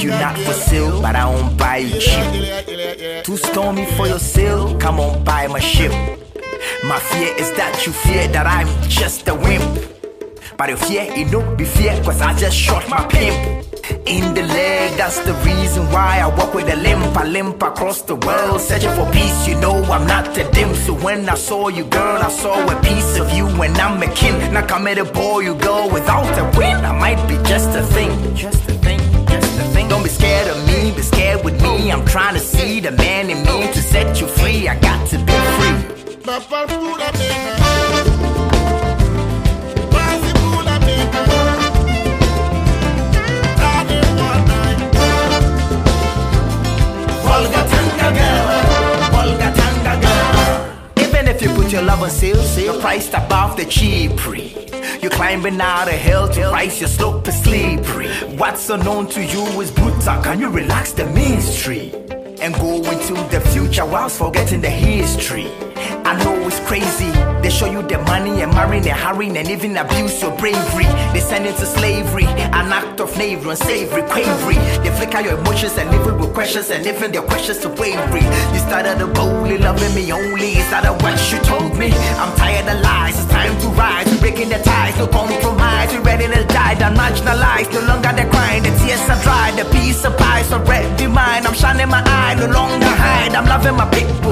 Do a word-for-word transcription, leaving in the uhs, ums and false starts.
you not for sale, but I won't buy you cheap. Too stormy for your sale, come on buy my ship. My fear is that you fear that I'm just a wimp. But if fear, it don't be fear, cause I just shot my pimp in the leg. That's the reason why I walk with a limp. I limp across the world, searching for peace. You know I'm not a dim. So when I saw you, girl, I saw a piece of you. When I'm a kin, now come at a boy, you go without a win. I might be just a thing, just a thing, just a thing. Don't be scared of me, be scared with me. I'm trying to see the man in me to set you free. I got to be free. Even if you put your love on sale, sale priced above the cheapery. You're climbing out of hell to rise, your slope is slippery. What's unknown to you is brutal. Can you relax the mystery and go into the future whilst forgetting the history? I know it's crazy. They show you the money and marrying and hurrying and even abuse your bravery. They send into slavery, an act of knavery and savory, quavery. They flicker your emotions and live with questions and even their questions to wavery. You started a boldly loving me only. Is that what you told me? I'm tired of lies, it's time to rise. We're breaking the ties, no compromise. We're ready to die, done marginalized. No longer the crying, the tears are dry. The peace of pie, so already mine. I'm shining my eye, no longer hide. I'm loving my people.